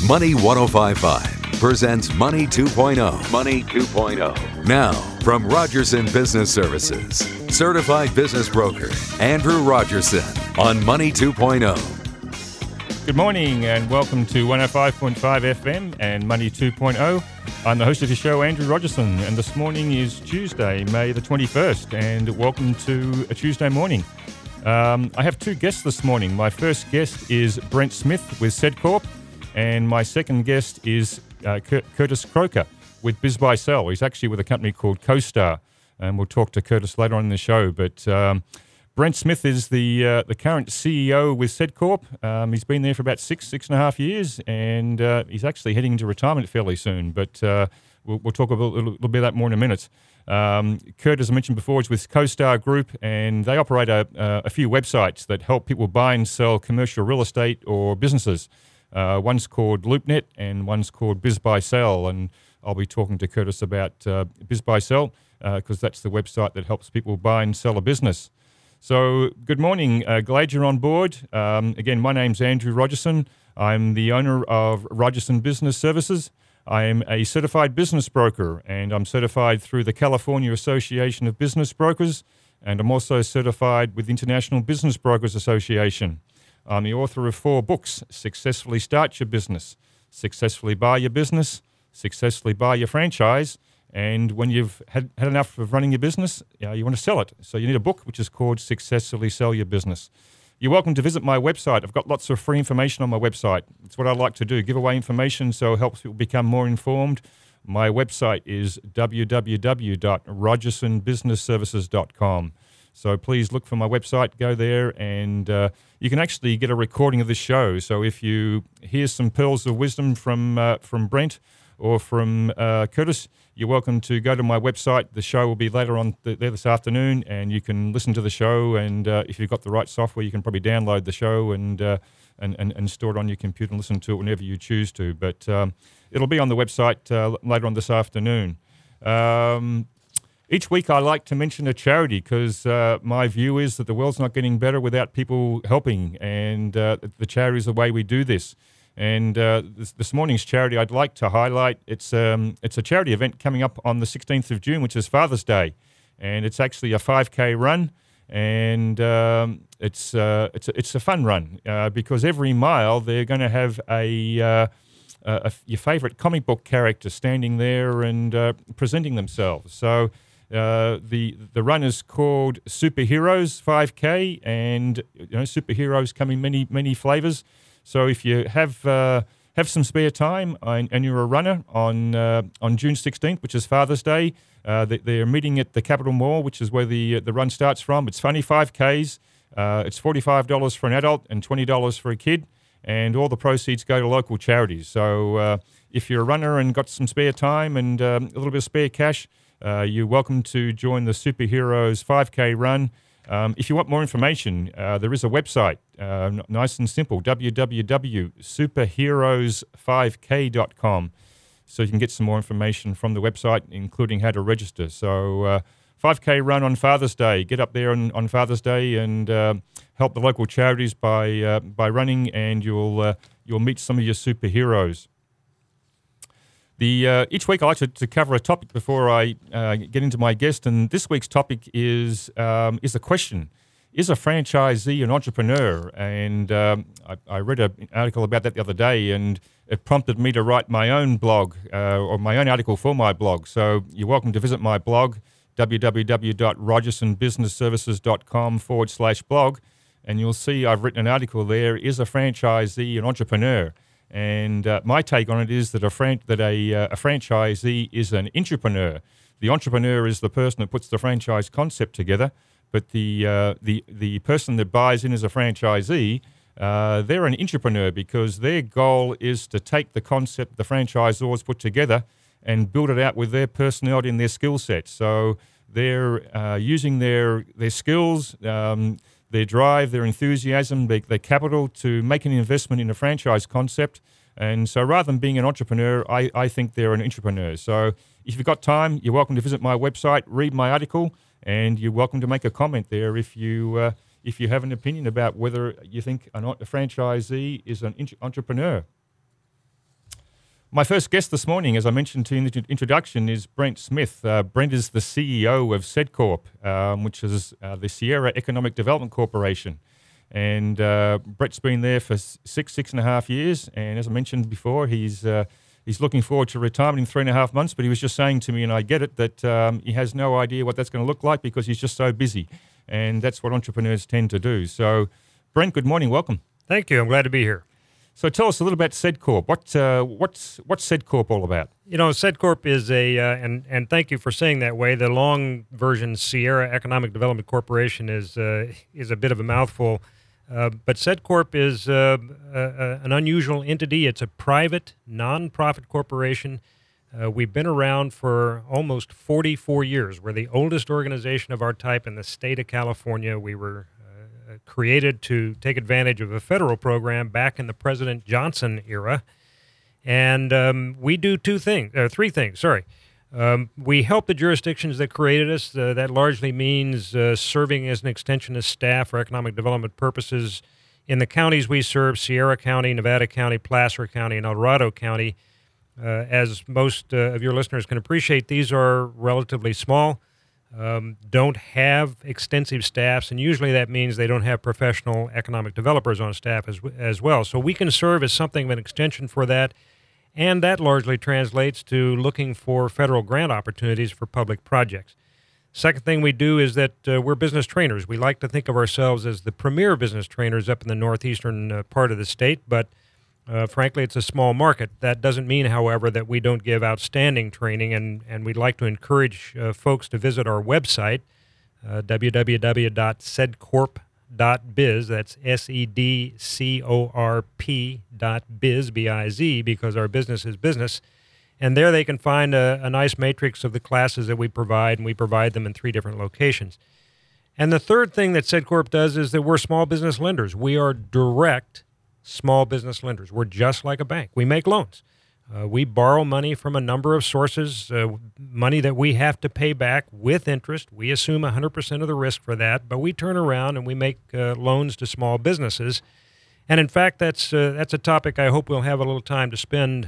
Money 1055 presents Money 2.0. Money 2.0. Now, from Rogerson Business Services, certified business broker Andrew Rogerson on Money 2.0. Good morning and welcome to 105.5 FM and Money 2.0. I'm the host of the show, Andrew Rogerson, and this morning is Tuesday, May the 21st, and welcome to a Tuesday morning. I have two guests this morning. My first guest is Brent Smith with SedCorp, and my second guest is Curtis Croker with BizBuySell. He's actually with a company called CoStar, and we'll talk to Curtis later on in the show. But Brent Smith is the current CEO with SedCorp. He's been there for about six and a half years, and he's actually heading into retirement fairly soon. But we'll talk a little bit about that more in a minute. Kurt, as I mentioned before, is with CoStar Group, and they operate a few websites that help people buy and sell commercial real estate or businesses. One's called LoopNet and one's called BizBuySell, and I'll be talking to Curtis about BizBuySell because that's the website that helps people buy and sell a business. So good morning. Glad you're on board. Again, my name's Andrew Rogerson. I'm the owner of Rogerson Business Services. I am a certified business broker, and I'm certified through the California Association of Business Brokers, and I'm also certified with the International Business Brokers Association. I'm the author of 4 books: Successfully Start Your Business, Successfully Buy Your Business, Successfully Buy Your Franchise, and when you've had enough of running your business, you want to sell it. So you need a book which is called Successfully Sell Your Business. You're welcome to visit my website. I've got lots of free information on my website. It's what I like to do, give away information so it helps people become more informed. My website is www.rogersonbusinessservices.com. So please look for my website, go there, and you can actually get a recording of this show. So if you hear some pearls of wisdom from Brent or from Curtis, you're welcome to go to my website. The show will be later on there this afternoon, and you can listen to the show. And if you've got the right software, you can probably download the show and store it on your computer and listen to it whenever you choose to. But it'll be on the website later on this afternoon. Each week I like to mention a charity because my view is that the world's not getting better without people helping, and the charity is the way we do this. And this morning's charity I'd like to highlight, it's a charity event coming up on the 16th of June, which is Father's Day. And it's actually a 5K run, and it's a fun run because every mile they're going to have your favourite comic book character standing there and presenting themselves. So the run is called Superheroes 5K, and superheroes come in many flavours. So if you have some spare time and you're a runner on June 16th, which is Father's Day, they're meeting at the Capitol Mall, which is where the run starts from. It's funny 5Ks. It's $45 for an adult and $20 for a kid, and all the proceeds go to local charities. So if you're a runner and got some spare time and a little bit of spare cash, you're welcome to join the Superheroes 5K run. If you want more information, there is a website, nice and simple, www.superheroes5k.com. So you can get some more information from the website, including how to register. So 5K run on Father's Day. Get up there on Father's Day and help the local charities by running, and you'll meet some of your superheroes. Each week I like to cover a topic before I get into my guest, and this week's topic is a question: is a franchisee an entrepreneur? And I read an article about that the other day, and it prompted me to write my own blog or my own article for my blog. So you're welcome to visit my blog, www.rogersonbusinessservices.com/blog, and you'll see I've written an article there: is a franchisee an entrepreneur? And my take on it is that a franchisee is an entrepreneur. The entrepreneur is the person that puts the franchise concept together, but the person that buys in as a franchisee, they're an entrepreneur because their goal is to take the concept the franchisors put together and build it out with their personality and their skill set. So they're using their skills, their drive, their enthusiasm, their capital to make an investment in a franchise concept. And so rather than being an entrepreneur, I think they're an entrepreneur. So if you've got time, you're welcome to visit my website, read my article, and you're welcome to make a comment there if you have an opinion about whether you think a franchisee is an entrepreneur. My first guest this morning, as I mentioned to you in the introduction, is Brent Smith. Brent is the CEO of SEDCorp, which is the Sierra Economic Development Corporation. And Brett's been there for 6.5 years. And as I mentioned before, he's looking forward to retirement in 3.5 months. But he was just saying to me, and I get it, that he has no idea what that's going to look like because he's just so busy. And that's what entrepreneurs tend to do. So, Brent, good morning. Welcome. Thank you. I'm glad to be here. So tell us a little about SEDCorp. What's SEDCorp all about? You know, SEDCorp is and thank you for saying that way. The long version, Sierra Economic Development Corporation, is a bit of a mouthful. But SEDCorp is an unusual entity. It's a private, non-profit corporation. We've been around for almost 44 years. We're the oldest organization of our type in the state of California. We were created to take advantage of a federal program back in the President Johnson era. And we do three things. We help the jurisdictions that created us. That largely means serving as an extension of staff for economic development purposes in the counties we serve: Sierra County, Nevada County, Placer County, and El Dorado County. As most of your listeners can appreciate, these are relatively small, don't have extensive staffs, and usually that means they don't have professional economic developers on staff as well. So we can serve as something of an extension for that. And that largely translates to looking for federal grant opportunities for public projects. Second thing we do is that we're business trainers. We like to think of ourselves as the premier business trainers up in the northeastern part of the state, but frankly, it's a small market. That doesn't mean, however, that we don't give outstanding training, and we'd like to encourage folks to visit our website, www.sedcorp.biz. That's SEDCORP.biz, B-I-Z, because our business is business. And there they can find a nice matrix of the classes that we provide, and we provide them in 3 different locations. And the third thing that SEDCorp does is that we're small business lenders. We are direct small business lenders. We're just like a bank. We make loans. We borrow money from a number of sources, money that we have to pay back with interest. We assume 100% of the risk for that, but we turn around and we make loans to small businesses. And in fact, that's a topic I hope we'll have a little time to spend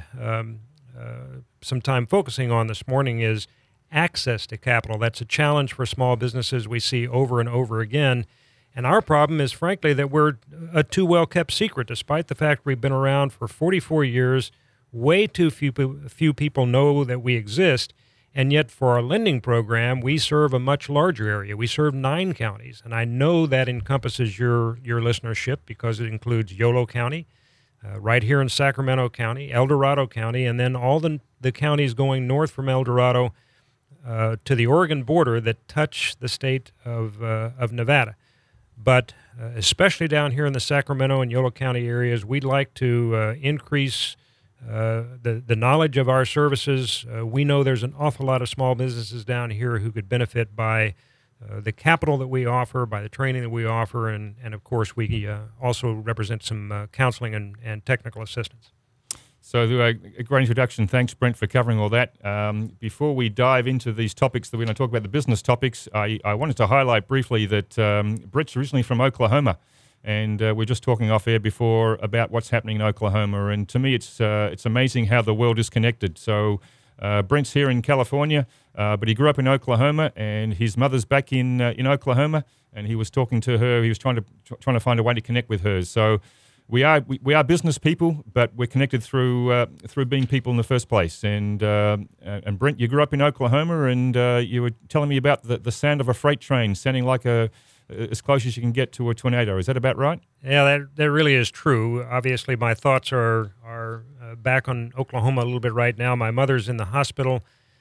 some time focusing on this morning, is access to capital. That's a challenge for small businesses we see over and over again. And our problem is, frankly, that we're a too well-kept secret, despite the fact we've been around for 44 years. Way too few people know that we exist, and yet for our lending program, we serve a much larger area. We serve 9 counties, and I know that encompasses your listenership because it includes Yolo County, right here in Sacramento County, El Dorado County, and then all the counties going north from El Dorado to the Oregon border that touch the state of Nevada. But especially down here in the Sacramento and Yolo County areas, we'd like to increase the knowledge of our services. We know there's an awful lot of small businesses down here who could benefit by the capital that we offer, by the training that we offer, and of course we also represent some counseling and technical assistance. So a great introduction. Thanks, Brent, for covering all that. Before we dive into these topics that we're going to talk about, the business topics, I wanted to highlight briefly that Brent's originally from Oklahoma, and we're just talking off air before about what's happening in Oklahoma. And to me, it's amazing how the world is connected. So Brent's here in California, but he grew up in Oklahoma, and his mother's back in Oklahoma, and he was talking to her. He was trying to find a way to connect with her. So we are business people, but we're connected through being people in the first place. And Brent, you grew up in Oklahoma, and you were telling me about the sound of a freight train sounding like as close as you can get to a tornado. Is that about right? Yeah, that really is true. Obviously, my thoughts are back on Oklahoma a little bit right now. My mother's in the hospital,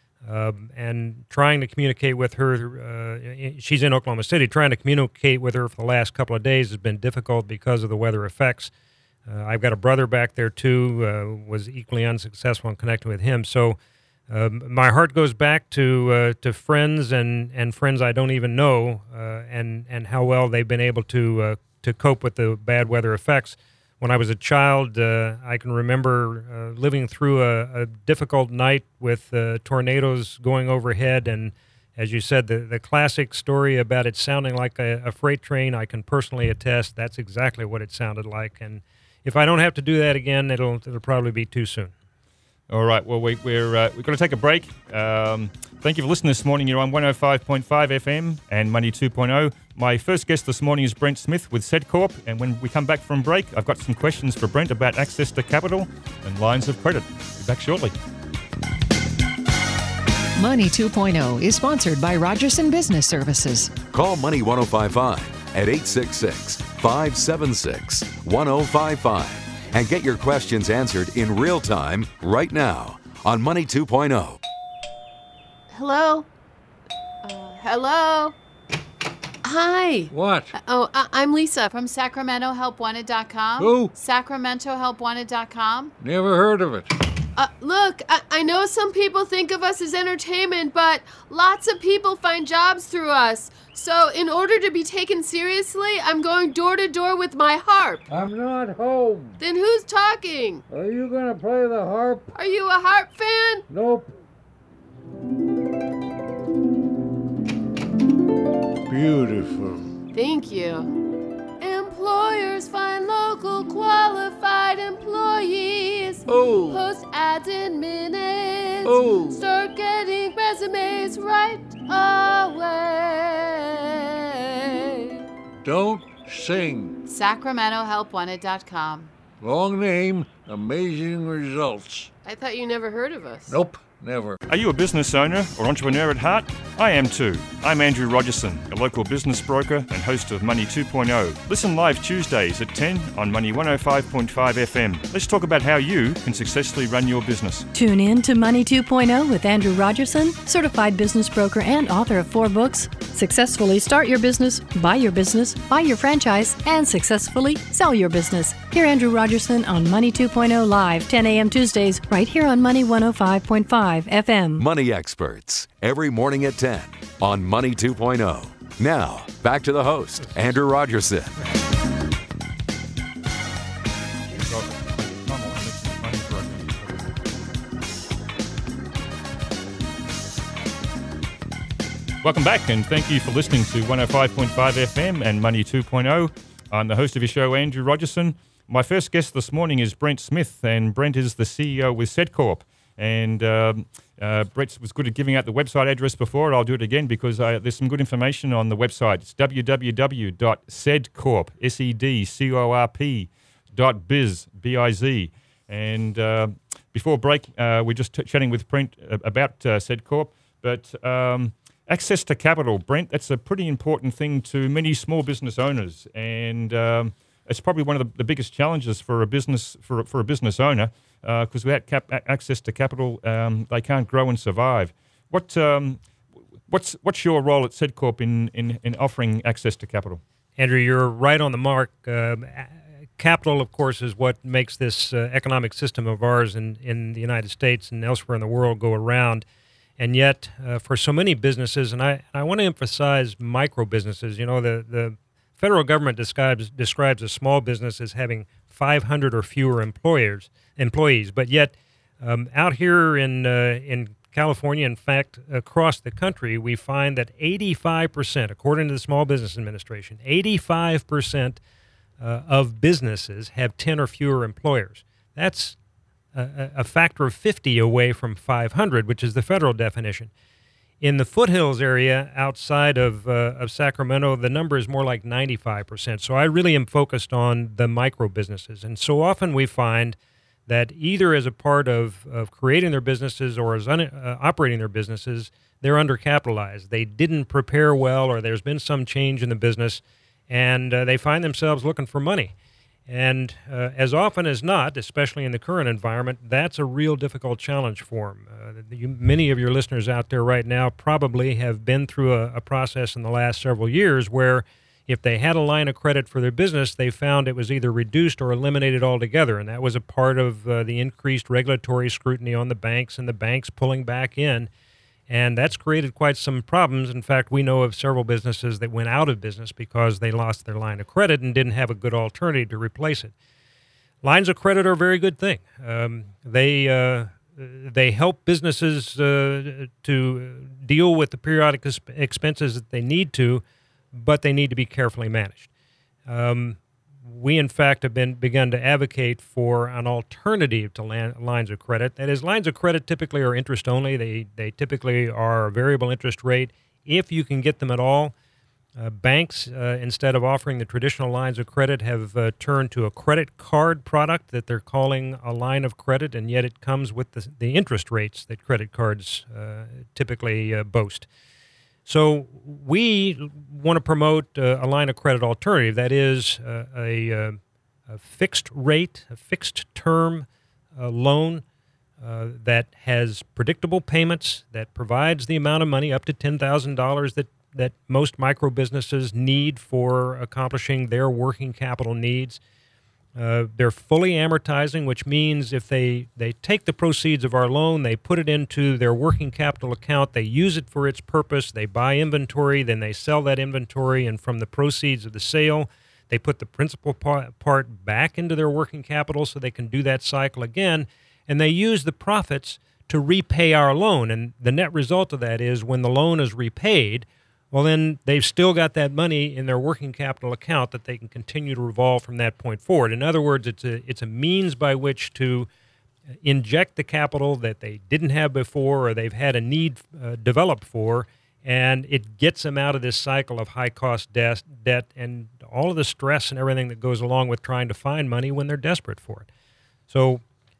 and trying to communicate with her. She's in Oklahoma City. Trying to communicate with her for the last couple of days has been difficult because of the weather effects. I've got a brother back there too. Was equally unsuccessful in connecting with him. So my heart goes back to friends and friends I don't even know, and how well they've been able to cope with the bad weather effects. When I was a child, I can remember living through a difficult night with tornadoes going overhead, and as you said, the classic story about it sounding like a freight train, I can personally attest that's exactly what it sounded like. And if I don't have to do that again, it'll probably be too soon. All right. Well, we're going to take a break. Thank you for listening this morning. You're on 105.5 FM and Money 2.0. My first guest this morning is Brent Smith with SedCorp. And when we come back from break, I've got some questions for Brent about access to capital and lines of credit. Be back shortly. Money 2.0 is sponsored by Rogerson Business Services. Call Money 1055 at 866-576-1055 and get your questions answered in real time right now on Money 2.0. Hello? Hello? Hi. What? I'm Lisa from SacramentoHelpWanted.com. Who? SacramentoHelpWanted.com. Never heard of it. Look, I know some people think of us as entertainment, but lots of people find jobs through us. So in order to be taken seriously, I'm going door to door with my harp. I'm not home. Then who's talking? Are you gonna play the harp? Are you a harp fan? Nope. Beautiful. Thank you. Employers find local qualified employees. Oh. Post ads in minutes. Oh. Start getting resumes right away. Don't sing. SacramentoHelpWanted.com. Long name, amazing results. I thought you never heard of us. Nope, never. Are you a business owner or entrepreneur at heart? I am too. I'm Andrew Rogerson, a local business broker and host of Money 2.0. Listen live Tuesdays at 10 on Money 105.5 FM. Let's talk about how you can successfully run your business. Tune in to Money 2.0 with Andrew Rogerson, certified business broker and author of 4 books. Successfully start your business, buy your franchise, and successfully sell your business. Hear Andrew Rogerson on Money 2.0 live, 10 a.m. Tuesdays, right here on Money 105.5 FM. Money Experts, every morning at 10 on Money 2.0. Now, back to the host, Andrew Rogerson. Welcome back, and thank you for listening to 105.5 FM and Money 2.0. I'm the host of your show, Andrew Rogerson. My first guest this morning is Brent Smith, and Brent is the CEO with SedCorp. And Brett was good at giving out the website address before, and I'll do it again because there's some good information on the website. It's www.sedcorp, sedcorp.biz, B-I-Z. And before break, we're just chatting with Brent about SedCorp, but access to capital, Brent, that's a pretty important thing to many small business owners, and it's probably one of the biggest challenges for a business for a business owner because without access to capital, they can't grow and survive. What's your role at SedCorp in offering access to capital? Andrew, you're right on the mark. Capital, of course, is what makes this economic system of ours in the United States and elsewhere in the world go around. And yet, for so many businesses, and I want to emphasize micro businesses, the federal government describes a small business as having 500 or fewer employees, but yet out here in California, in fact, across the country, we find that 85%, according to the Small Business Administration, 85% of businesses have 10 or fewer employers. That's a factor of 50 away from 500, which is the federal definition. In the foothills area outside of Sacramento, the number is more like 95%. So I really am focused on the micro businesses. And so often we find that either as a part of creating their businesses or as operating their businesses, they're undercapitalized. They didn't prepare well, or there's been some change in the business, and they find themselves looking for money. And as often as not, especially in the current environment, that's a real difficult challenge for them. Many of your listeners out there right now probably have been through a process in the last several years where if they had a line of credit for their business, they found it was either reduced or eliminated altogether. And that was a part of the increased regulatory scrutiny on the banks and the banks pulling back in. And that's created quite some problems. In fact, we know of several businesses that went out of business because they lost their line of credit and didn't have a good alternative to replace it. Lines of credit are a very good thing. They help businesses to deal with the periodic expenses that they need to, but they need to be carefully managed. we in fact have begun to advocate for an alternative to lines of credit. That is, lines of credit typically are interest only. They typically are a variable interest rate if you can get them at all. Banks, instead of offering the traditional lines of credit, have turned to a credit card product that they're calling a line of credit, and yet it comes with the interest rates that credit cards typically boast. So we want to promote a line of credit alternative. That is a fixed rate, a fixed term loan that has predictable payments, that provides the amount of money up to $10,000 that most micro businesses need for accomplishing their working capital needs. They're fully amortizing, which means if they take the proceeds of our loan, they put it into their working capital account, they use it for its purpose, they buy inventory, then they sell that inventory, and from the proceeds of the sale, they put the principal part back into their working capital so they can do that cycle again, and they use the profits to repay our loan. And the net result of that is when the loan is repaid, well, then they've still got that money in their working capital account that they can continue to revolve from that point forward. In other words, it's a means by which to inject the capital that they didn't have before or they've had a need developed for, and it gets them out of this cycle of high-cost debt and all of the stress and everything that goes along with trying to find money when they're desperate for it. So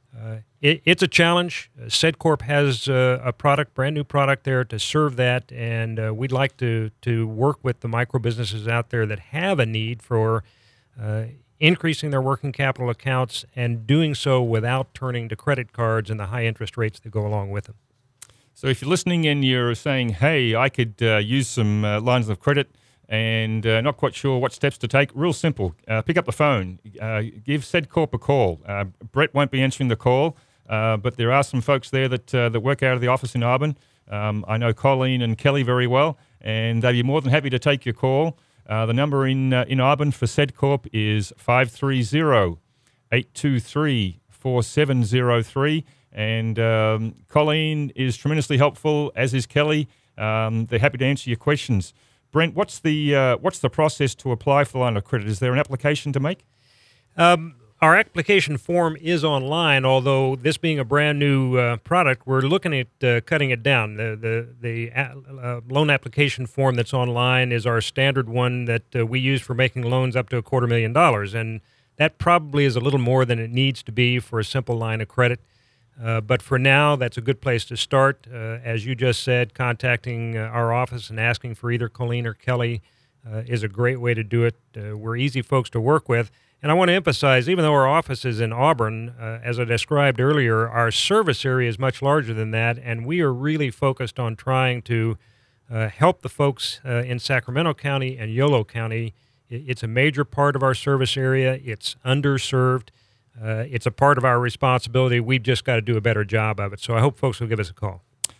it's a challenge. SedCorp has a brand new product there to serve that, and we'd like to work with the micro businesses out there that have a need for increasing their working capital accounts and doing so without turning to credit cards and the high interest rates that go along with them. So if you're listening and you're saying, hey, I could use some lines of credit and not quite sure what steps to take, real simple. Pick up the phone. Give SedCorp a call. Brett won't be answering the call, but there are some folks there that work out of the office in Auburn. I know Colleen and Kelly very well, and they'd be more than happy to take your call. The number in Auburn for SedCorp is 530-823-4703, and Colleen is tremendously helpful, as is Kelly. They're happy to answer your questions. Brent, what's the process to apply for the line of credit? Is there an application to make? Our application form is online, although this being a brand new product, we're looking at cutting it down. The loan application form that's online is our standard one that we use for making loans up to $250,000, and that probably is a little more than it needs to be for a simple line of credit. But for now, that's a good place to start. As you just said, contacting our office and asking for either Colleen or Kelly is a great way to do it. We're easy folks to work with. And I want to emphasize, even though our office is in Auburn, as I described earlier, our service area is much larger than that, and we are really focused on trying to help the folks in Sacramento County and Yolo County. It's a major part of our service area. It's underserved. It's a part of our responsibility. We've just got to do a better job of it. So I hope folks will give us a call.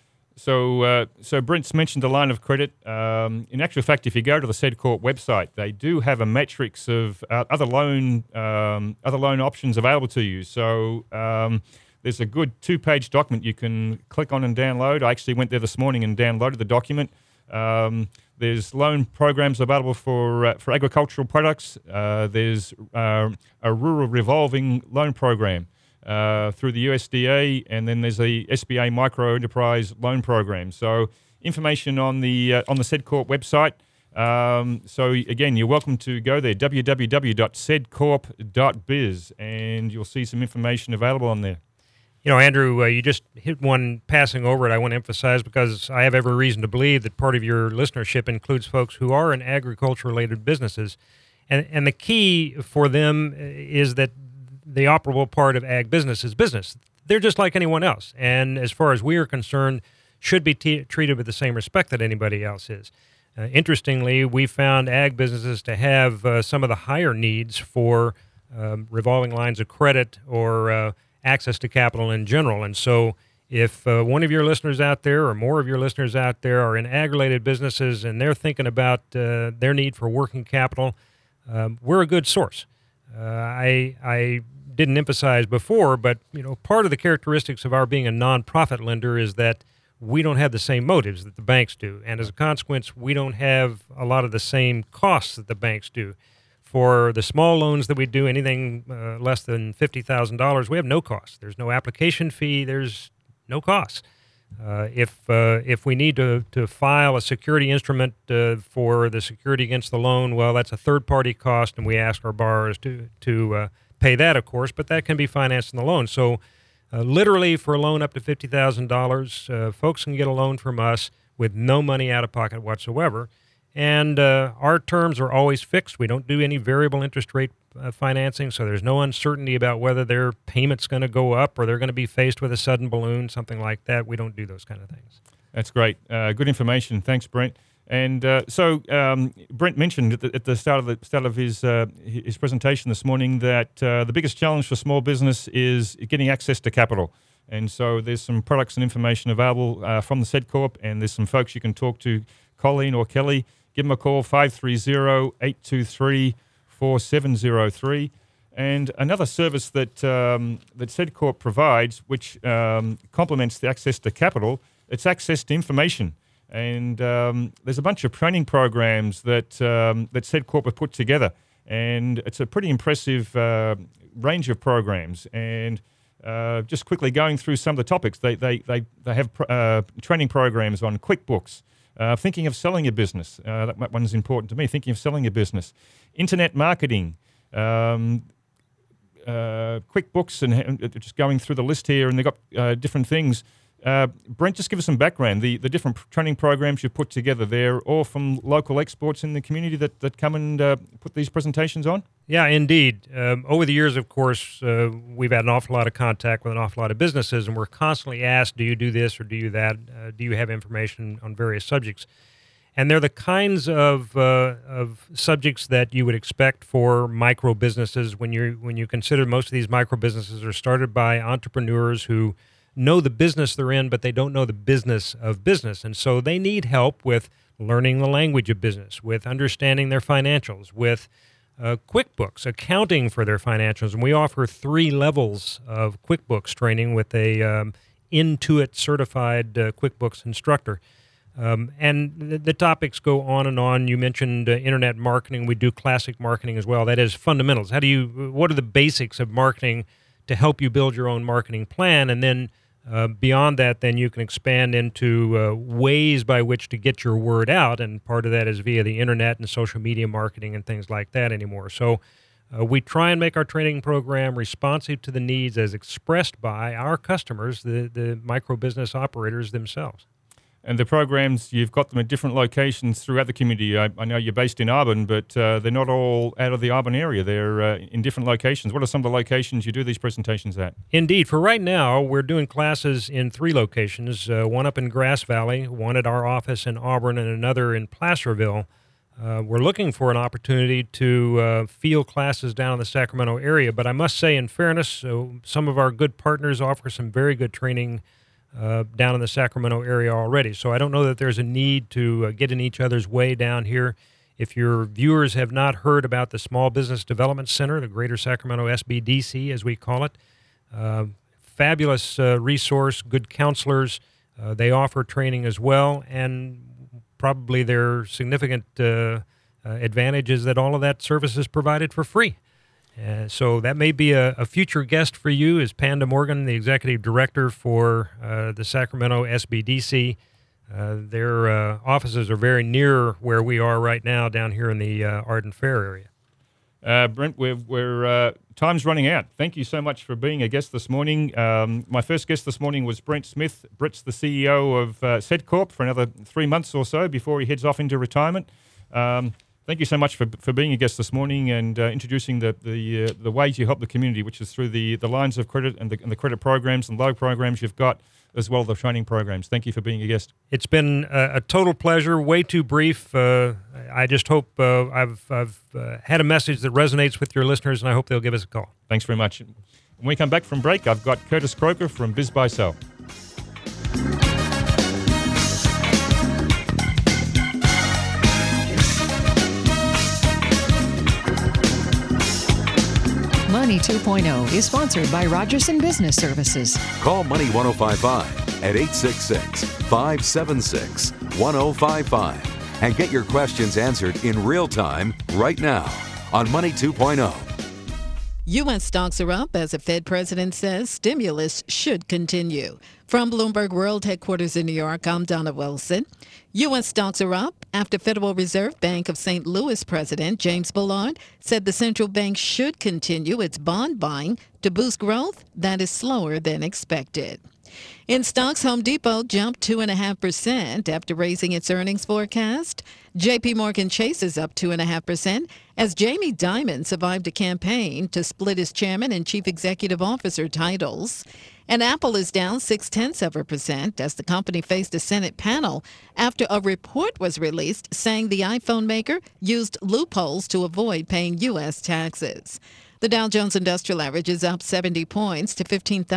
So Brent's mentioned the line of credit. In actual fact, if you go to the SedCorp website, they do have a matrix of other loan options available to you. So there's a good 2-page document you can click on and download. I actually went there this morning and downloaded the document. There's loan programs available for agricultural products. There's a rural revolving loan program through the USDA, and then there's the SBA micro enterprise loan program. So information on the SedCorp website. So again, you're welcome to go there, www.sedcorp.biz, and you'll see some information available on there. You know, Andrew, you just hit one passing over it I want to emphasize, because I have every reason to believe that part of your listenership includes folks who are in agriculture-related businesses. And the key for them is that the operable part of ag business is business. They're just like anyone else. And as far as we are concerned, should be treated with the same respect that anybody else is. Interestingly, we found ag businesses to have some of the higher needs for revolving lines of credit or access to capital in general. And so if one of your listeners out there or more of your listeners out there are in ag-related businesses and they're thinking about their need for working capital, we're a good source. I didn't emphasize before, but part of the characteristics of our being a nonprofit lender is that we don't have the same motives that the banks do. And as a consequence, we don't have a lot of the same costs that the banks do. For the small loans that we do, anything less than $50,000, we have no cost. There's no application fee. There's no cost. If we need to file a security instrument for the security against the loan, well, that's a third-party cost, and we ask our borrowers to pay that, of course, but that can be financed in the loan. So literally for a loan up to $50,000, folks can get a loan from us with no money out of pocket whatsoever. And our terms are always fixed. We don't do any variable interest rate financing, so there's no uncertainty about whether their payment's going to go up or they're going to be faced with a sudden balloon, something like that. We don't do those kind of things. That's great. Good information. Thanks, Brent. And so Brent mentioned at the start of his presentation this morning that the biggest challenge for small business is getting access to capital. And so there's some products and information available from the SedCorp, and there's some folks you can talk to, Colleen or Kelly. Give them a call, 530-823-4703. And another service that SedCorp provides, which complements the access to capital, it's access to information. And there's a bunch of training programs that SedCorp have put together. And it's a pretty impressive range of programs. And just quickly going through some of the topics, they have training programs on QuickBooks, thinking of selling a business. That one's important to me, thinking of selling a business. Internet marketing, QuickBooks, and just going through the list here, and they've got different things. Brent, just give us some background. The different training programs you've put together there, all from local experts in the community that come and put these presentations on? Yeah, indeed. Over the years, of course, we've had an awful lot of contact with an awful lot of businesses, and we're constantly asked, do you do this or do you that? Do you have information on various subjects? And they're the kinds of subjects that you would expect for micro businesses when you consider most of these micro businesses are started by entrepreneurs who know the business they're in, but they don't know the business of business. And so they need help with learning the language of business, with understanding their financials, with QuickBooks, accounting for their financials. And we offer 3 levels of QuickBooks training with a Intuit certified QuickBooks instructor. And the topics go on and on. You mentioned internet marketing. We do classic marketing as well. That is fundamentals. What are the basics of marketing to help you build your own marketing plan? And then beyond that, then you can expand into ways by which to get your word out, and part of that is via the internet and social media marketing and things like that anymore. So we try and make our training program responsive to the needs as expressed by our customers, the micro business operators themselves. And the programs, you've got them at different locations throughout the community. I know you're based in Arbon, but they're not all out of the Arbon area. They're in different locations. What are some of the locations you do these presentations at? Indeed. For right now, we're doing classes in 3 locations, one up in Grass Valley, one at our office in Auburn, and another in Placerville. We're looking for an opportunity to field classes down in the Sacramento area, but I must say, in fairness, some of our good partners offer some very good training down in the Sacramento area already. So I don't know that there's a need to get in each other's way down here. If your viewers have not heard about the Small Business Development Center, the Greater Sacramento SBDC, as we call it, fabulous resource, good counselors. They offer training as well, and probably there are significant advantages that all of that service is provided for free. So that may be a future guest for you is Panda Morgan, the executive director for the Sacramento SBDC. Their offices are very near where we are right now down here in the Arden Fair area. Brent, we're time's running out. Thank you so much for being a guest this morning. My first guest this morning was Brent Smith. Brent's the CEO of SedCorp for another 3 months or so before he heads off into retirement. Thank you so much for being a guest this morning and introducing the ways you help the community, which is through the lines of credit and the credit programs and loan programs you've got, as well as the training programs. Thank you for being a guest. It's been a total pleasure, way too brief. I just hope I've had a message that resonates with your listeners, and I hope they'll give us a call. Thanks very much. When we come back from break, I've got Curtis Croker from Biz Buy Sell. Money 2.0 is sponsored by Rogerson Business Services. Call Money 1055 at 866-576-1055 and get your questions answered in real time right now on Money 2.0. U.S. stocks are up as a Fed president says stimulus should continue. From Bloomberg World Headquarters in New York, I'm Donna Wilson. U.S. stocks are up after Federal Reserve Bank of St. Louis President James Bullard said the central bank should continue its bond buying to boost growth that is slower than expected. In stocks, Home Depot jumped 2.5% after raising its earnings forecast. J.P. Morgan Chase is up 2.5% as Jamie Dimon survived a campaign to split his chairman and chief executive officer titles. And Apple is down 0.6% as the company faced a Senate panel after a report was released saying the iPhone maker used loopholes to avoid paying U.S. taxes. The Dow Jones Industrial Average is up 70 points to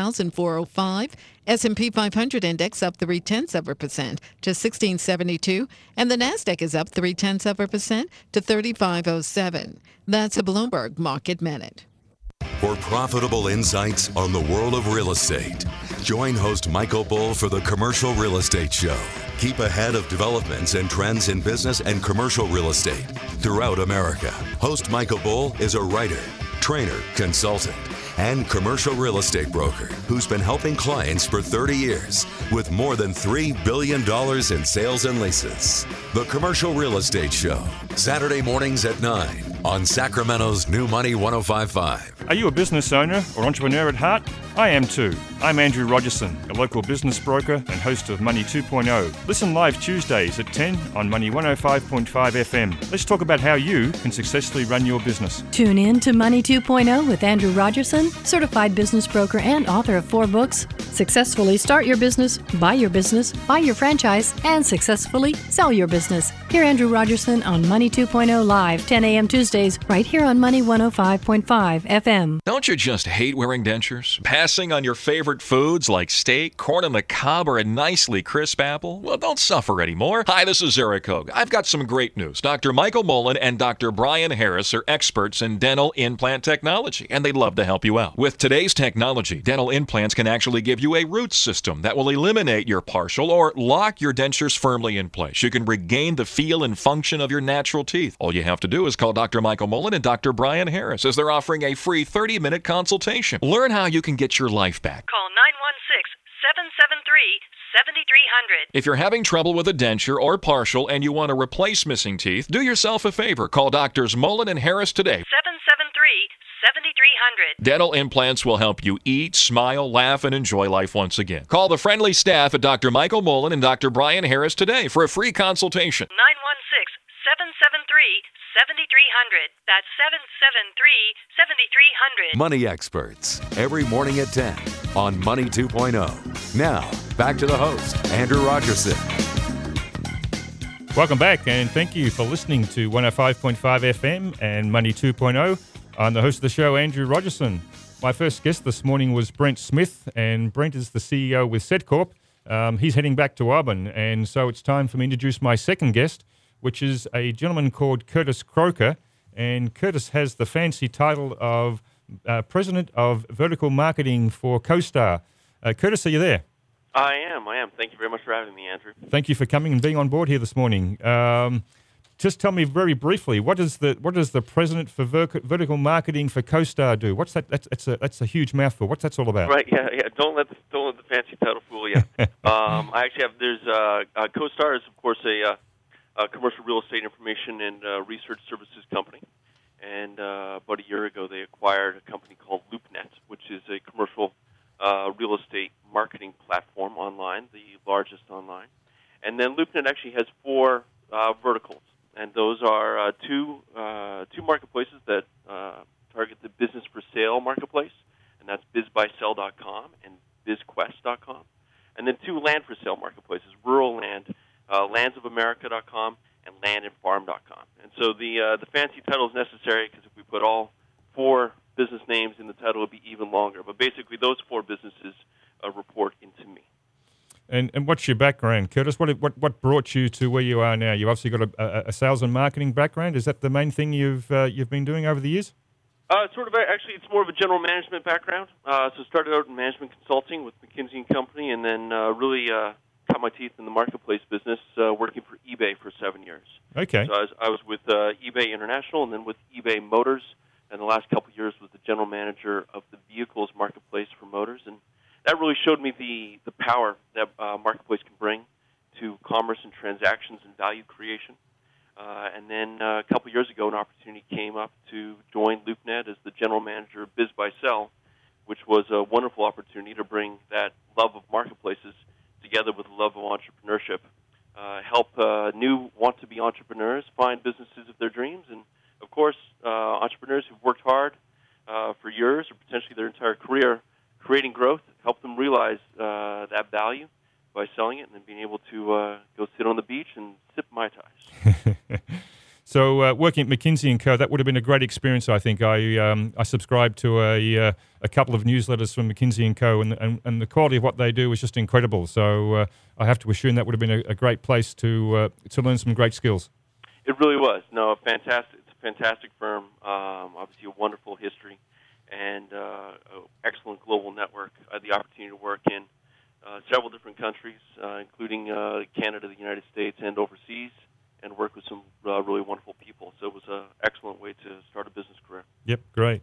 15,405. S&P 500 index up 0.3% to 1672, and the Nasdaq is up 0.3% to 3507. That's a Bloomberg Market Minute. For profitable insights on the world of real estate, join host Michael Bull for the Commercial Real Estate Show. Keep ahead of developments and trends in business and commercial real estate throughout America. Host Michael Bull is a writer, trainer, consultant, and commercial real estate broker who's been helping clients for 30 years with more than $3 billion in sales and leases. The Commercial Real Estate Show, Saturday mornings at 9 on Sacramento's New Money 105.5. Are you a business owner or entrepreneur at heart? I am too. I'm Andrew Rogerson, a local business broker and host of Money 2.0. Listen live Tuesdays at 10 on Money 105.5 FM. Let's talk about how you can successfully run your business. Tune in to Money 2.0 with Andrew Rogerson, certified business broker and author of 4 books. Successfully start your business, buy your franchise, and successfully sell your business. Hear Andrew Rogerson on Money 2.0 live, 10 a.m. Tuesdays, right here on Money 105.5 FM. Don't you just hate wearing dentures? Passing on your favorite foods like steak, corn on the cob, or a nicely crisp apple? Well, don't suffer anymore. Hi, this is Eric Hogue. I've got some great news. Dr. Michael Mullen and Dr. Brian Harris are experts in dental implant technology, and they'd love to help you out. With today's technology, dental implants can actually give you a root system that will eliminate your partial or lock your dentures firmly in place. You can regain the feel and function of your natural teeth. All you have to do is call Dr. Michael Mullen and Dr. Brian Harris as they're offering a free 30-minute consultation. Learn how you can get your life back. Call 916-773-7300. If you're having trouble with a denture or partial and you want to replace missing teeth, do yourself a favor. Call Doctors Mullen and Harris today. 773-7300. Dental implants will help you eat, smile, laugh, and enjoy life once again. Call the friendly staff at Dr. Michael Mullen and Dr. Brian Harris today for a free consultation. 916-773-7300. That's 773-7300. Money Experts, every morning at 10 on Money 2.0. Now, back to the host, Andrew Rogerson. Welcome back, and thank you for listening to 105.5 FM and Money 2.0. I'm the host of the show, Andrew Rogerson. My first guest this morning was Brent Smith, and Brent is the CEO with SetCorp. He's heading back to Auburn, and so it's time for me to introduce my second guest, which is a gentleman called Curtis Croker. And Curtis has the fancy title of President of Vertical Marketing for CoStar. Curtis, are you there? I am. Thank you very much for having me, Andrew. Thank you for coming and being on board here this morning. Just tell me very briefly, what does the President for Vertical Marketing for CoStar do? What's that? That's a huge mouthful. What's that all about? Right. Yeah. Don't let the fancy title fool you. I actually have. There's CoStar is of course a commercial real estate information and research services company, and about a year ago they acquired a company called LoopNet, which is a commercial real estate marketing platform online, the largest online. And then LoopNet actually has 4 verticals. And those are two marketplaces that target the business for sale marketplace, and that's bizbuysell.com and bizquest.com. And then 2 land for sale marketplaces, rural land, landsofamerica.com and landandfarm.com. And so the fancy title is necessary because if we put all 4 business names in the title, it would be even longer. But basically, those 4 businesses report into me. And what's your background, Curtis? What brought you to where you are now? You've obviously got a sales and marketing background. Is that the main thing you've been doing over the years? Sort of. Actually, it's more of a general management background. So started out in management consulting with McKinsey & Company, and then really cut my teeth in the marketplace business working for eBay for 7 years. Okay. So I was with eBay International and then with eBay Motors, and the last couple of years was the general manager of the vehicles marketplace for motors. And that really showed me the power that marketplace can bring to commerce and transactions and value creation. And then a couple of years ago, an opportunity came up to join LoopNet as the general manager of BizBuySell, which was a wonderful opportunity to bring that love of marketplaces together with the love of entrepreneurship, help new want-to-be entrepreneurs find businesses of their dreams, and, of course, entrepreneurs who've worked hard for years or potentially their entire career creating growth, help them realize that value by selling it and then being able to go sit on the beach and sip Mai Tais. So working at McKinsey & Co., that would have been a great experience, I think. I subscribed to a couple of newsletters from McKinsey & Co., and the quality of what they do is just incredible. So I have to assume that would have been a great place to learn some great skills. It really was. No, fantastic. It's a fantastic firm, obviously a wonderful history, and an excellent global network. I had the opportunity to work in several different countries, including Canada, the United States, and overseas, and work with some really wonderful people. So it was an excellent way to start a business career. Yep, great.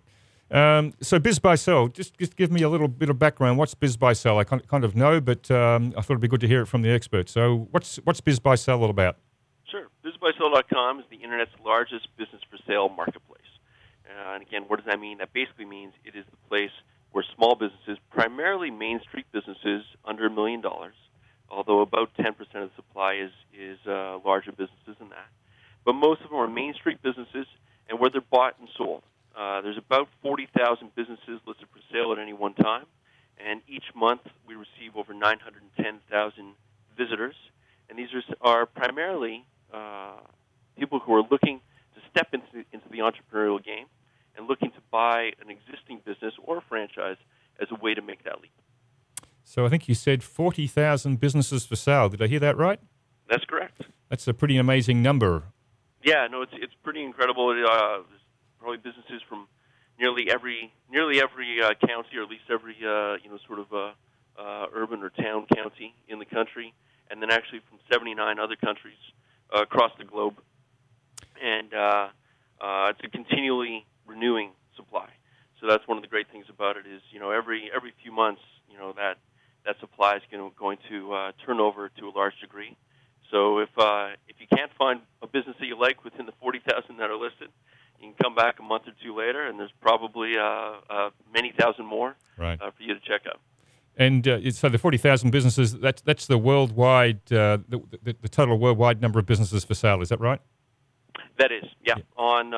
So BizBuySell, just give me a little bit of background. What's BizBuySell? I kind of know, but I thought it'd be good to hear it from the expert. So what's BizBuySell all about? Sure. BizBuySell.com is the Internet's largest business for sale marketplace. And again, what does that mean? That basically means it is the place where small businesses, primarily Main Street businesses under $1 million, although about 10% of the supply is larger businesses than that. But most of them are Main Street businesses and where they're bought and sold. There's about 40,000 businesses listed for sale at any one time, and each month we receive over 910,000 visitors. And these are primarily people who are looking to step into the entrepreneurial game and looking to buy an existing business or a franchise as a way to make that leap. So I think you said 40,000 businesses for sale. Did I hear that right? That's correct. That's a pretty amazing number. Yeah, no, it's pretty incredible. There's probably businesses from nearly every county, or at least every sort of urban or town county in the country, and then actually from 79 other countries across the globe. And it's a continually renewing supply. So that's one of the great things about it is, every few months, that supply is going to turn over to a large degree. So if you can't find a business that you like within the 40,000 that are listed, you can come back a month or two later, and there's probably many thousand more right. For you to check out. And so the 40,000 businesses, that's the worldwide, the total worldwide number of businesses for sale. Is that right? That is, yeah. On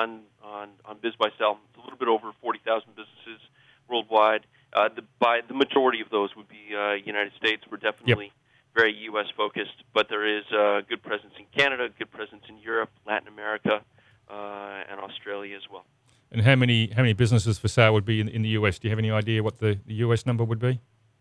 BizBuySell, it's a little bit over 40,000 businesses worldwide. The majority of those would be United States. We're definitely very U.S. focused, but there is a good presence in Canada, good presence in Europe, Latin America, and Australia as well. And how many businesses for sale would be in the U.S.? Do you have any idea what the U.S. number would be?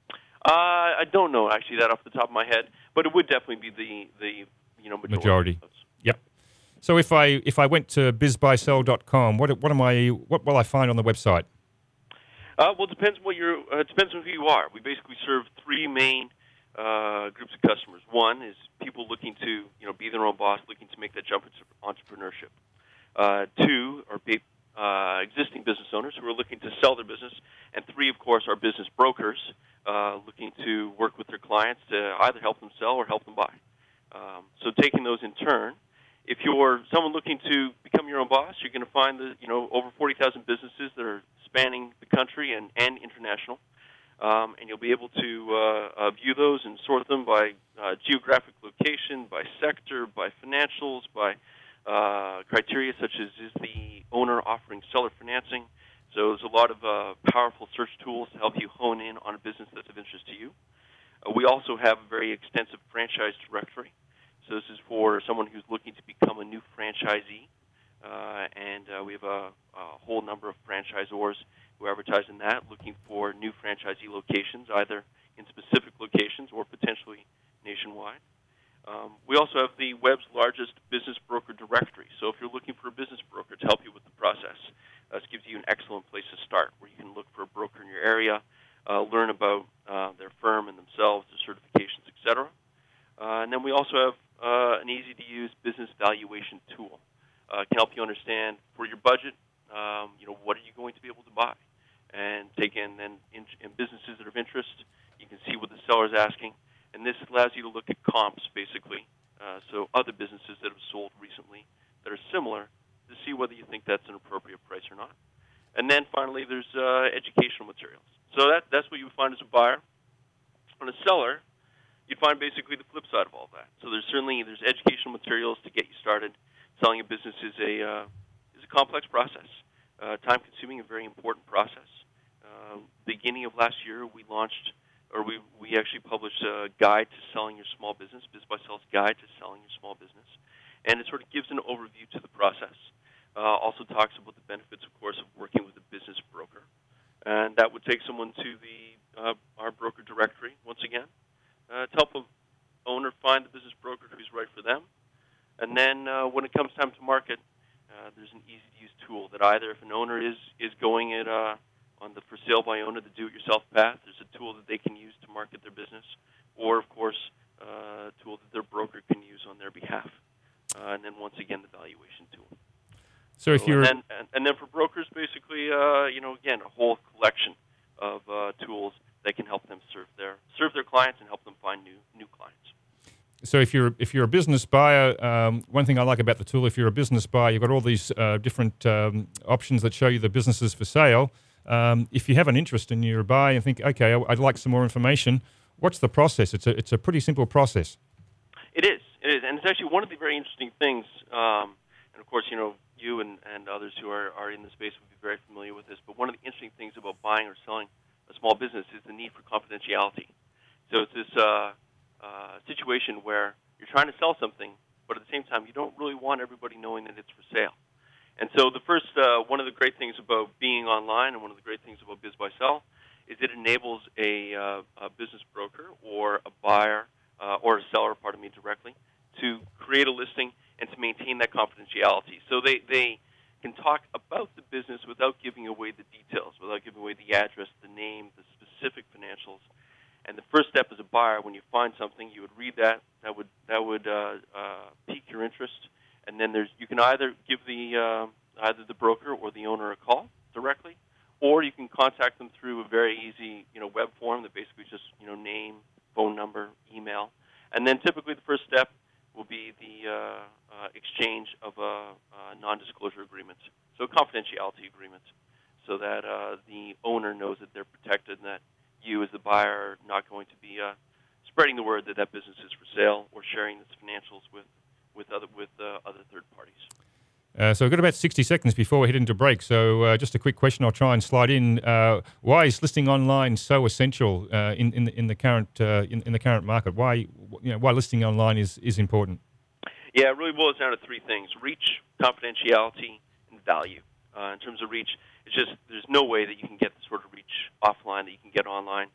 I don't know actually that off the top of my head, but it would definitely be the majority. Yep. So if I went to bizbuysell.com, what will I find on the website? Well, it depends depends on who you are. We basically serve three main groups of customers. One is people looking to be their own boss, looking to make that jump into entrepreneurship. Two are existing business owners who are looking to sell their business, and three, of course, are business brokers looking to work with their clients to either help them sell or help them buy. So taking those in turn, if you're someone looking to become your own boss, you're going to find over 40,000 businesses that are spanning the country and international, and you'll be able to view those and sort them by geographic location, by sector, by financials, by criteria such as is the owner offering seller financing. So there's a lot of powerful search tools to help you hone in on a business that's of interest to you. We also have a very extensive franchise directory. So this is for someone who's looking to become a new franchisee. And we have a whole number of franchisors who advertise in that, looking for new franchisee locations, either in specific locations or potentially nationwide. We also have the web's largest business broker directory. So if you're looking for a business broker to help you with the process, this gives you an excellent place to start, where you can look for a broker in your area, learn about their firm and themselves, their certifications, etc. also have an easy-to-use business valuation tool. It can help you understand for your budget, what are you going to be able to buy, and take in businesses that are of interest. You can see what the seller is asking, and this allows you to look at comps, basically. So other businesses that have sold recently that are similar, to see whether you think that's an appropriate price or not. And then finally, there's educational materials. So that's what you would find as a buyer. On a seller, you'd find basically the flip side of all that. So there's educational materials to get you started. Selling a business is a complex process, time-consuming, and very important process. Beginning of last year, we actually published a guide to selling your small business, BizBuySell's Guide to Selling Your Small Business, and it sort of gives an overview to the process. Also talks about the benefits, of course, of working with a business broker, and that would take someone to our broker directory once again to help an owner find the business broker who's right for them. And then when it comes time to market, there's an easy-to-use tool that either if an owner is going it on the for sale by owner, the do-it-yourself path, there's a tool that they can use to market their business, or of course a tool that their broker can use on their behalf. And then once again, the valuation tool. So if you're and then for brokers, basically, again, a whole collection of tools that can help them serve their clients and help them find new clients. So if you're a business buyer, one thing I like about the tool, if you're a business buyer, you've got all these different options that show you the businesses for sale. If you have an interest and you're a buyer and think, okay, I'd like some more information, what's the process? It's a pretty simple process. It is, and it's actually one of the very interesting things. And of course, you and others who are in the space would be very familiar with this. But one of the interesting things about buying or selling a small business is the need for confidentiality. So it's this situation where you're trying to sell something, but at the same time, you don't really want everybody knowing that it's for sale. And so the first, one of the great things about being online and one of the great things about BizBuySell is it enables a business broker or a buyer or a seller, directly, to create a listing and to maintain that confidentiality. So they can talk about the business without giving away the details, without giving away the address, the name, the specific financials. And the first step as a buyer, when you find something, you would read that. That would pique your interest, and then you can either give either the broker or the owner a call directly, or you can contact them through a very easy web form that basically just name, phone number, email, and then typically the first step will be the exchange of a non-disclosure agreement, so a confidentiality agreement, so that the owner knows that they're protected and that you as the buyer are not going to be spreading the word that business is for sale or sharing its financials with other third parties. So we've got about 60 seconds before we head into break. So just a quick question I'll try and slide in. Why is listing online so essential in the current market? Why listing online is important? Yeah, it really boils down to three things: reach, confidentiality, and value. In terms of reach, it's just there's no way that you can get the sort of reach offline that you can get online.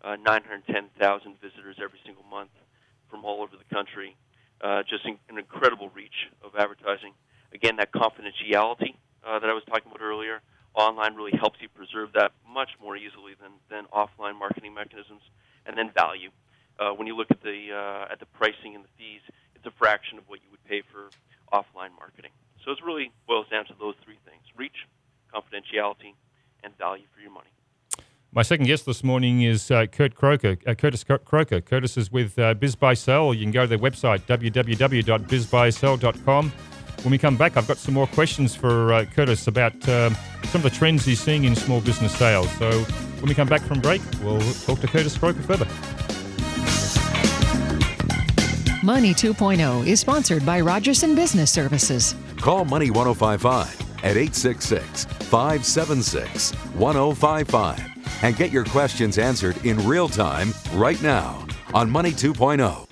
910,000 visitors every single month from all over the country. Just an incredible reach of advertising. Again, that confidentiality that I was talking about earlier, online really helps you preserve that much more easily than offline marketing mechanisms. And then value. When you look at the pricing and the fees, it's a fraction of what you would pay for offline marketing. So it really boils down to those three things: reach, confidentiality, and value for your money. My second guest this morning is Curtis Croker. Curtis is with BizBuySell. You can go to their website, www.bizbuysell.com. When we come back, I've got some more questions for Curtis about some of the trends he's seeing in small business sales. So when we come back from break, we'll talk to Curtis Croker further. Money 2.0 is sponsored by Rogerson Business Services. Call Money 1055 at 866-576-1055 and get your questions answered in real time right now on Money 2.0.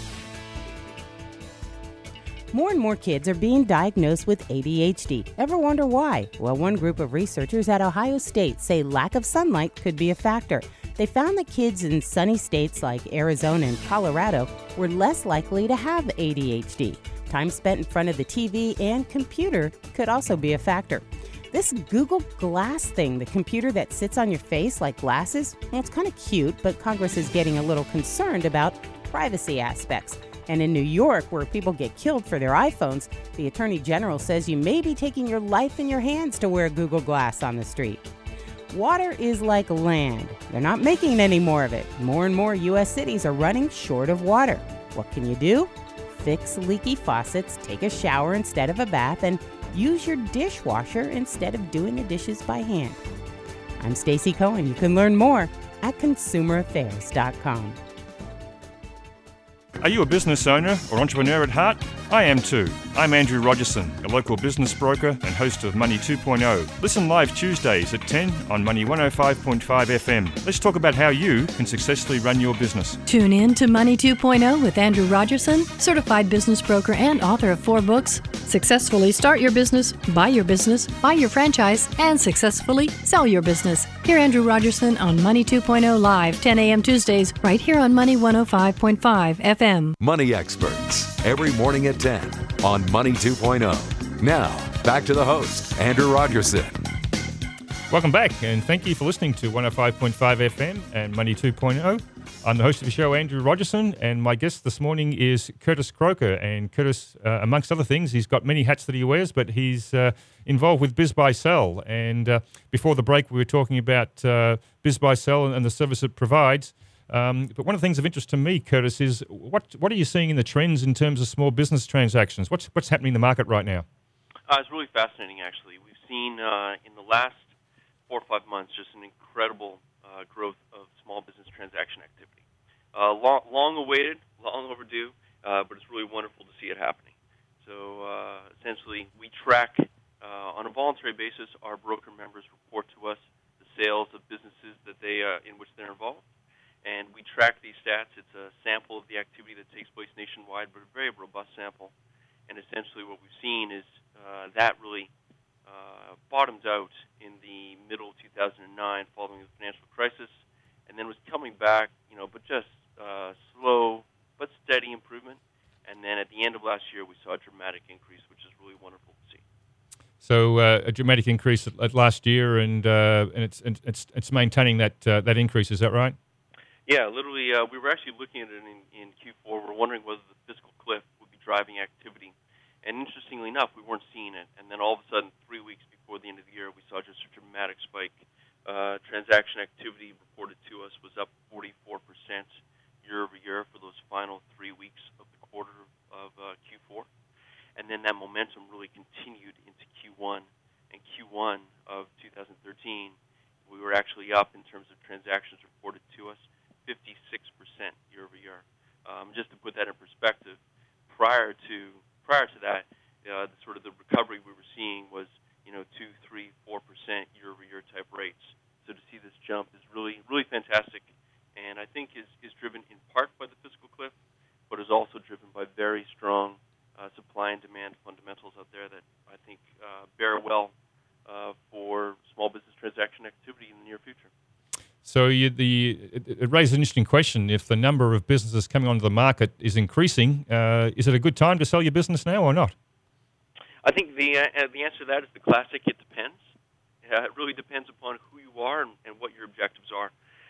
More and more kids are being diagnosed with ADHD. Ever wonder why? Well, one group of researchers at Ohio State say lack of sunlight could be a factor. They found that kids in sunny states like Arizona and Colorado were less likely to have ADHD. Time spent in front of the TV and computer could also be a factor. This Google Glass thing, the computer that sits on your face like glasses, well, it's kind of cute, but Congress is getting a little concerned about privacy aspects. And in New York, where people get killed for their iPhones, the Attorney General says you may be taking your life in your hands to wear Google Glass on the street. Water is like land. They're not making any more of it. More and more U.S. cities are running short of water. What can you do? Fix leaky faucets, take a shower instead of a bath, and use your dishwasher instead of doing the dishes by hand. I'm Stacey Cohen. You can learn more at consumeraffairs.com. Are you a business owner or entrepreneur at heart? I am too. I'm Andrew Rogerson, a local business broker and host of Money 2.0. Listen live Tuesdays at 10 on Money 105.5 FM. Let's talk about how you can successfully run your business. Tune in to Money 2.0 with Andrew Rogerson, certified business broker and author of 4 books. Successfully start your business, buy your franchise, and successfully sell your business. Hear Andrew Rogerson on Money 2.0 live, 10 a.m. Tuesdays, right here on Money 105.5 FM. Money Experts, every morning at 10 on Money 2.0. Now, back to the host, Andrew Rogerson. Welcome back, and thank you for listening to 105.5 FM and Money 2.0. I'm the host of the show, Andrew Rogerson, and my guest this morning is Curtis Croker. And Curtis, amongst other things, he's got many hats that he wears, but he's involved with BizBuySell. And before the break, we were talking about BizBuySell and the service it provides. But one of the things of interest to me, Curtis, is what are you seeing in the trends in terms of small business transactions? What's happening in the market right now? It's really fascinating, actually. We've seen in the last 4 or 5 months just an incredible growth of small business transaction activity. Long awaited, long overdue, but it's really wonderful to see it happening. So essentially, we track on a voluntary basis. Our broker members report to us the sales of businesses that they in which they're involved. And we track these stats. It's a sample of the activity that takes place nationwide, but a very robust sample. And essentially what we've seen is that really bottomed out in the middle of 2009 following the financial crisis, and then was coming back, but just slow but steady improvement. And then at the end of last year, we saw a dramatic increase, which is really wonderful to see. So a dramatic increase at last year, and it's maintaining that increase. Is that right? Yeah, literally, we were actually looking at it in Q4. We're wondering whether the fiscal cliff would be driving activity. And interestingly enough, we weren't seeing it. And then all of a sudden, 3 weeks before the end of the year, we saw just a dramatic spike. Transaction activity reported to us was up 44% year over year for those final 3 weeks of the quarter of Q4. And then that momentum really continued into Q1. And Q1 of 2013, we were actually up in terms of transactions reported to us 56% year over year. Just to put that in perspective, prior to that, sort of the recovery we were seeing was 2, 3, 4% year over year type rates. So to see this jump is really fantastic, and I think is driven in part by the fiscal cliff, but is also driven by very strong supply and demand fundamentals out there that I think bear well for small business transaction activity in the near future. So it raises an interesting question. If the number of businesses coming onto the market is increasing, is it a good time to sell your business now or not? I think the answer to that is the classic, it depends. It really depends upon who you are and what your objectives are.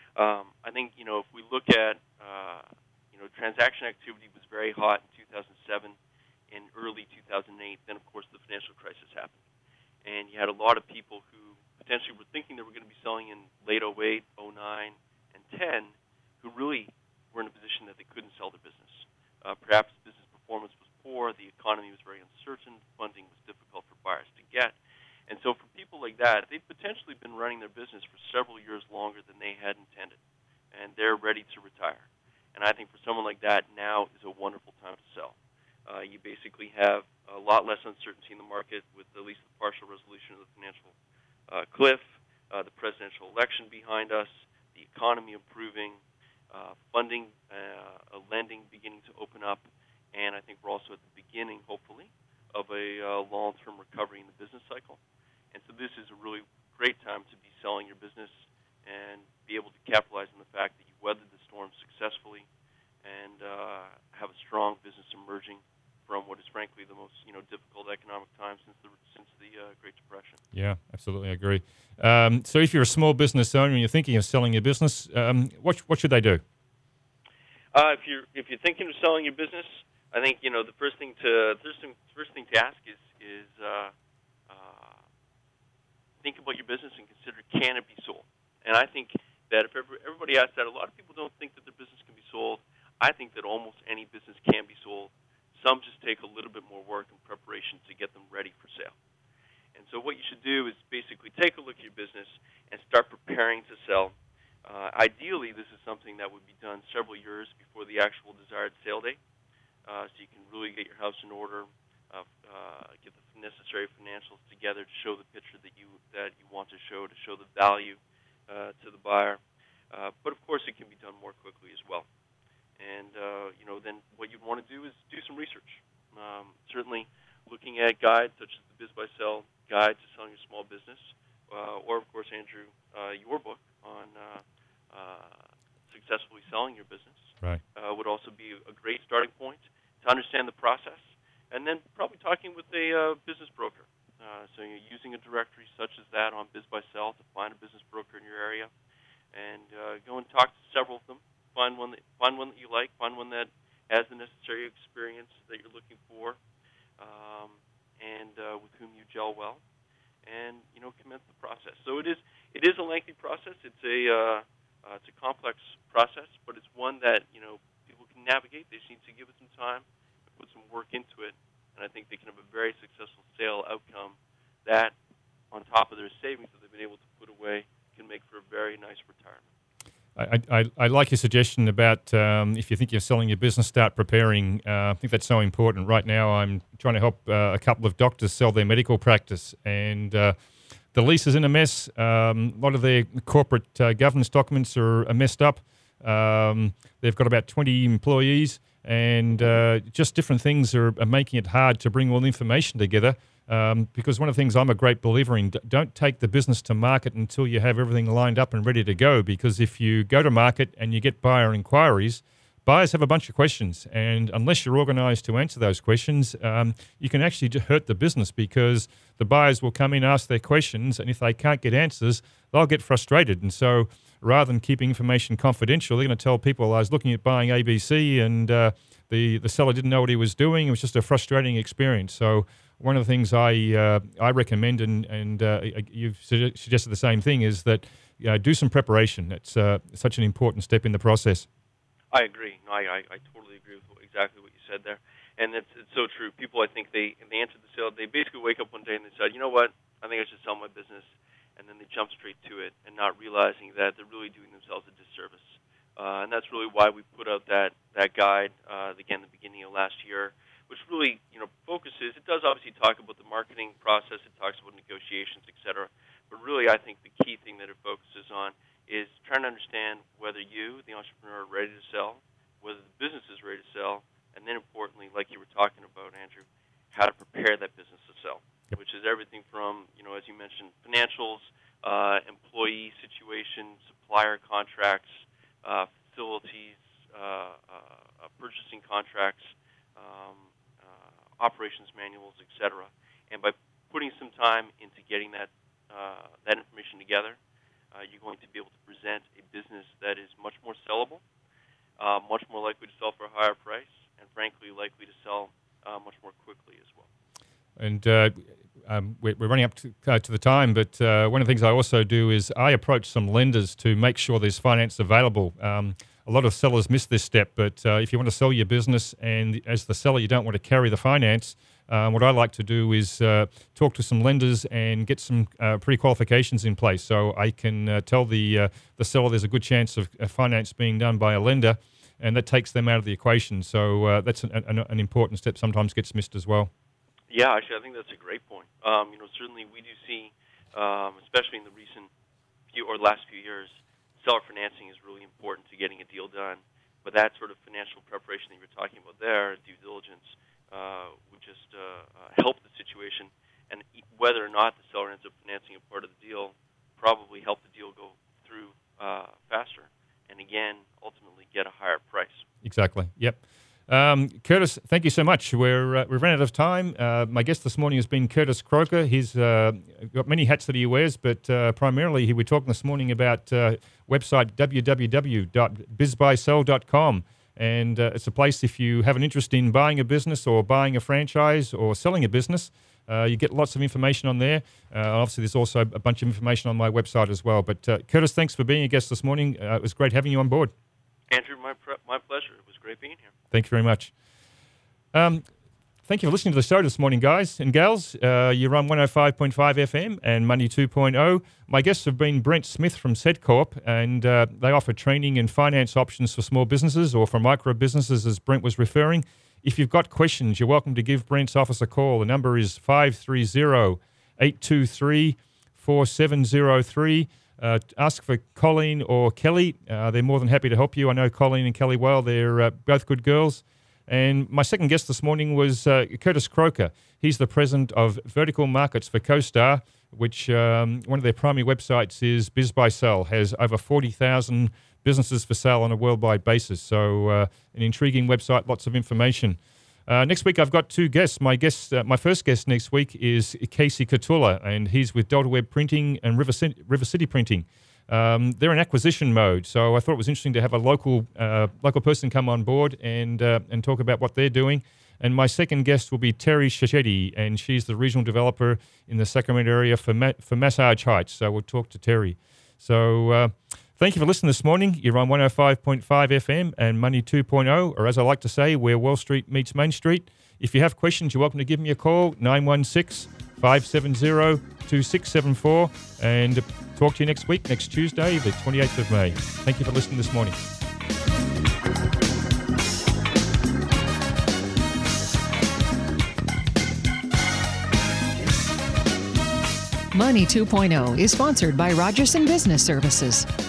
I think, if we look at, transaction activity was very hot in 2007 and early 2008. Then, of course, the financial crisis happened. And you had a lot of people who potentially were thinking they were going to be selling in late 08, 09, and 10, who really were in a position that they couldn't sell their business. Perhaps business performance was poor, the economy was very uncertain, funding was difficult for buyers to get. And so for people like that, they've potentially been running their business for several years longer than they had intended, and they're ready to retire. And I think for someone like that, now is a wonderful time to sell. You basically have a lot less uncertainty in the market with at least the partial resolution of the financial cliff, the presidential election behind us, the economy improving, funding, lending beginning to open up, and I think we're also at the beginning, hopefully, of a long-term recovery in the business cycle. And so this is a really great time to be selling your business and be able to capitalize on the fact that you weathered the storm successfully and have a strong business emerging from what is frankly the most difficult economic time since the Great Depression. Yeah, absolutely, I agree. So if you're a small business owner and you're thinking of selling your business, what should they do? If you're thinking of selling your business, I think the first thing to ask is think about your business and consider, can it be sold? And I think that if everybody asks that, a lot of people don't think that their business can be sold. I think that almost any business can be sold. Some just take a little bit more work and preparation to get them ready for sale. And so what you should do is basically take a look at your business and start preparing to sell. Ideally, this is something that would be done several years before the actual desired sale date, so you can really get your house in order, get the necessary financials together to show the picture that you want to show the value to the buyer. But of course, it can be done more quickly as well. And then what you'd want to do is do some research. Certainly, looking at guides such as the Biz by Sell Guide to Selling Your Small Business, or of course, Andrew, your book on successfully selling your business, right, would also be a great starting point to understand the process. And then probably talking with a business broker. So you're using a directory such as that on Biz by Sell to find a business broker in your area, and go and talk to several of them. Find one that you like. Find one that has the necessary experience that you're looking for, and with whom you gel well, and commence the process. So it is a lengthy process. It's a complex process, but it's one that people can navigate. They just need to give it some time, put some work into it, and I think they can have a very successful sale outcome that, on top of their savings that they've been able to put away, can make for a very nice retirement. I like your suggestion about if you think you're selling your business, start preparing. I think that's so important. Right now, I'm trying to help a couple of doctors sell their medical practice, and the lease is in a mess. A lot of their corporate governance documents are messed up. They've got about 20 employees, and just different things are making it hard to bring all the information together. Because one of the things I'm a great believer in, don't take the business to market until you have everything lined up and ready to go. Because if you go to market and you get buyer inquiries, buyers have a bunch of questions. And unless you're organized to answer those questions, you can actually hurt the business, because the buyers will come in, ask their questions, and if they can't get answers, they'll get frustrated. And so rather than keeping information confidential, they're going to tell people, I was looking at buying ABC and the seller didn't know what he was doing. It was just a frustrating experience. So one of the things I recommend, and you've suggested the same thing, is that do some preparation. It's such an important step in the process. I agree. I totally agree with exactly what you said there, and it's so true. People, I think they answer the sale. They basically wake up one day and they said, you know what, I think I should sell my business, and then they jump straight to it, and not realizing that they're really doing themselves a disservice. And that's really why we put out that guide again at the beginning of last year, which really focuses. It does obviously talk about the marketing process. It talks about negotiations, etc. But really, I think the key thing that it focuses on is trying to understand whether you, the entrepreneur, are ready to sell, whether the business is ready to sell, and then importantly, like you were talking about, Andrew, how to prepare that business to sell, which is everything from, as you mentioned, financials, employee situation, supplier contracts, facilities, purchasing contracts, operations manuals, etc. And by putting some time into getting that information together, you're going to be able to present a business that is much more sellable, much more likely to sell for a higher price, and frankly, likely to sell much more quickly as well. And we're running up to the time, but one of the things I also do is I approach some lenders to make sure there's finance available. A lot of sellers miss this step, but if you want to sell your business and as the seller you don't want to carry the finance, what I like to do is talk to some lenders and get some pre-qualifications in place, so I can tell the seller there's a good chance of finance being done by a lender, and that takes them out of the equation. So that's an important step, sometimes gets missed as well. Yeah, actually, I think that's a great point. Certainly we do see, especially in the last few years, seller financing is really important to getting a deal done. But that sort of financial preparation that you were talking about there, due diligence, would just help the situation. And whether or not the seller ends up financing a part of the deal, probably help the deal go through faster. And again, ultimately get a higher price. Exactly. Yep. Curtis, thank you so much. We've run out of time. My guest this morning has been Curtis Croker. He's got many hats that he wears, but primarily we're talking this morning about website www.bizbysell.com. And it's a place if you have an interest in buying a business or buying a franchise or selling a business. You get lots of information on there. Obviously, there's also a bunch of information on my website as well. But Curtis, thanks for being a guest this morning. It was great having you on board. Andrew, my pleasure. It was great being here. Thank you very much. Thank you for listening to the show this morning, guys and gals. You're on 105.5 FM and Money 2.0. My guests have been Brent Smith from SedCorp, and they offer training and finance options for small businesses or for micro businesses, as Brent was referring. If you've got questions, you're welcome to give Brent's office a call. The number is 530-823-4703. Ask for Colleen or Kelly. They're more than happy to help you. I know Colleen and Kelly well. They're both good girls. And my second guest this morning was Curtis Croker. He's the president of Vertical Markets for CoStar, which one of their primary websites is BizBuySell, has over 40,000 businesses for sale on a worldwide basis. So an intriguing website, lots of information. Next week, I've got two guests. My first guest next week is Casey Katula, and he's with Delta Web Printing and River City Printing. They're in acquisition mode, so I thought it was interesting to have a local person come on board and talk about what they're doing. And my second guest will be Terry Shashetti, and she's the regional developer in the Sacramento area for Massage Heights. So we'll talk to Terry. So thank you for listening this morning. You're on 105.5 FM and Money 2.0, or as I like to say, where Wall Street meets Main Street. If you have questions, you're welcome to give me a call, 916-570-2674, and talk to you next week, next Tuesday, the 28th of May. Thank you for listening this morning. Money 2.0 is sponsored by Rogerson Business Services.